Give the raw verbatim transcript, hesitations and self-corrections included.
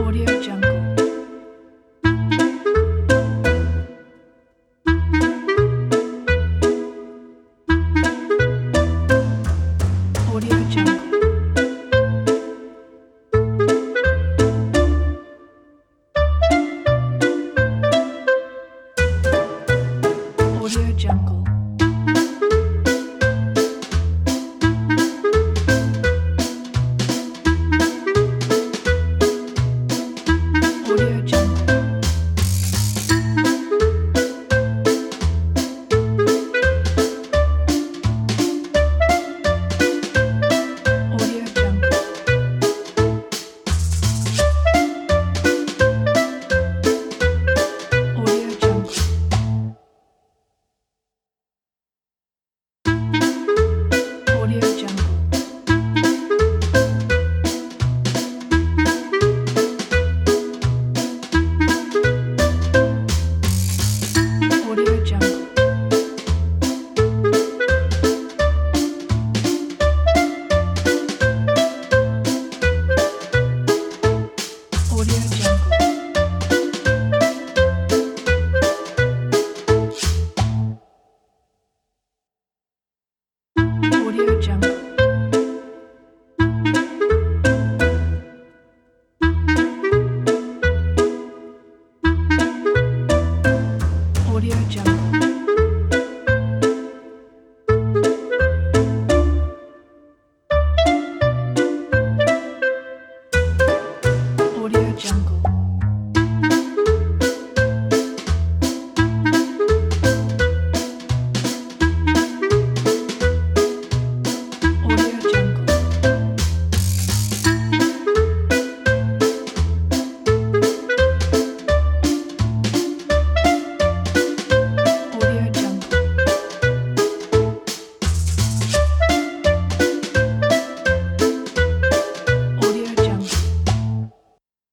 Audio Jungle. Audio Jungle. Audio Jungle. Audio Jungle. Audio Jungle. Audio Jungle. Audio Jungle. Audio Jungle. Audio Jungle. Audio Jungle. Audio Jungle. Audio Jungle.